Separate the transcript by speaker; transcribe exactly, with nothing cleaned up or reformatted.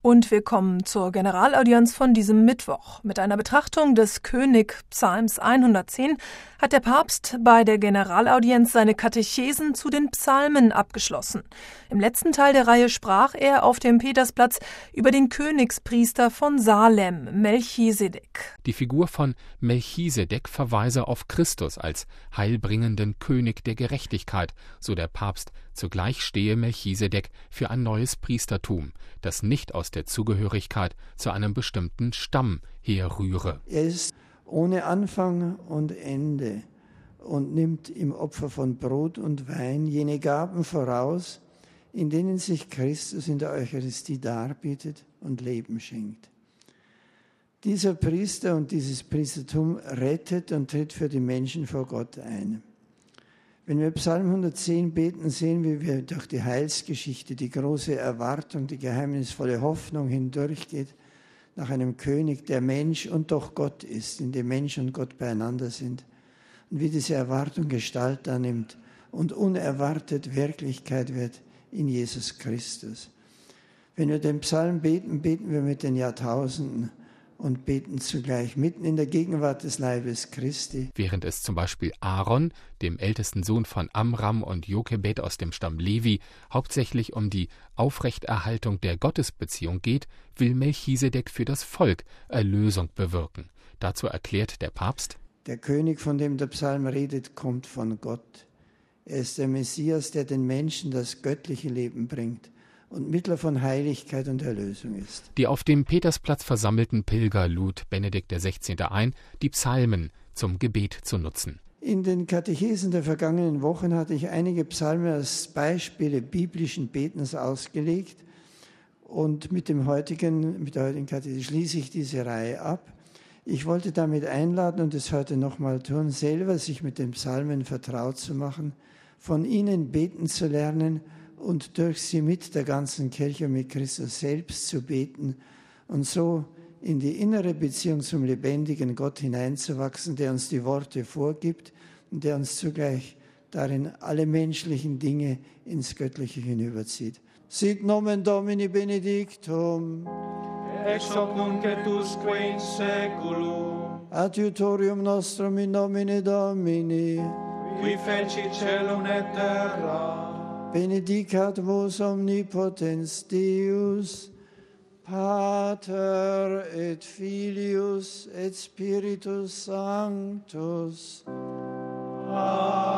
Speaker 1: Und wir kommen zur Generalaudienz von diesem Mittwoch. Mit einer Betrachtung des König-Psalms hundertzehn hat der Papst bei der Generalaudienz seine Katechesen zu den Psalmen abgeschlossen. Im letzten Teil der Reihe sprach er auf dem Petersplatz über den Königspriester von Salem, Melchisedek.
Speaker 2: Die Figur von Melchisedek verweise auf Christus als heilbringenden König der Gerechtigkeit, so der Papst. Zugleich stehe Melchisedek für ein neues Priestertum, das nicht aus der Zugehörigkeit zu einem bestimmten Stamm herrühre.
Speaker 3: Er ist ohne Anfang und Ende und nimmt im Opfer von Brot und Wein jene Gaben voraus, in denen sich Christus in der Eucharistie darbietet und Leben schenkt. Dieser Priester und dieses Priestertum rettet und tritt für die Menschen vor Gott ein. Wenn wir Psalm hundertzehn beten, sehen wir, wie wir durch die Heilsgeschichte, die große Erwartung, die geheimnisvolle Hoffnung hindurchgeht nach einem König, der Mensch und doch Gott ist, in dem Mensch und Gott beieinander sind. Und wie diese Erwartung Gestalt annimmt und unerwartet Wirklichkeit wird in Jesus Christus. Wenn wir den Psalm beten, beten wir mit den Jahrtausenden und beten zugleich mitten in der Gegenwart des Leibes Christi.
Speaker 2: Während es zum Beispiel Aaron, dem ältesten Sohn von Amram und Jochebed aus dem Stamm Levi, hauptsächlich um die Aufrechterhaltung der Gottesbeziehung geht, will Melchisedek für das Volk Erlösung bewirken. Dazu erklärt der Papst:
Speaker 3: Der König, von dem der Psalm redet, kommt von Gott. Er ist der Messias, der den Menschen das göttliche Leben bringt und Mittler von Heiligkeit und Erlösung ist.
Speaker 2: Die auf dem Petersplatz versammelten Pilger lud Benedikt der Sechzehnte ein, die Psalmen zum Gebet zu nutzen.
Speaker 3: In den Katechesen der vergangenen Wochen hatte ich einige Psalmen als Beispiele biblischen Betens ausgelegt und mit dem heutigen, mit der heutigen Katechese schließe ich diese Reihe ab. Ich wollte damit einladen und es heute nochmal tun, selber sich mit den Psalmen vertraut zu machen, von ihnen beten zu lernen und durch sie mit der ganzen Kirche und mit Christus selbst zu beten und so in die innere Beziehung zum lebendigen Gott hineinzuwachsen, der uns die Worte vorgibt und der uns zugleich darin alle menschlichen Dinge ins Göttliche hinüberzieht. Sit nomen Domini benedictum,
Speaker 4: ex hoc nunc et usque in saeculum,
Speaker 3: adiutorium nostrum in nomine Domini,
Speaker 4: qui feci caelum et terra.
Speaker 3: Benedicat vos omnipotens Deus, Pater et Filius et Spiritus Sanctus. Amen.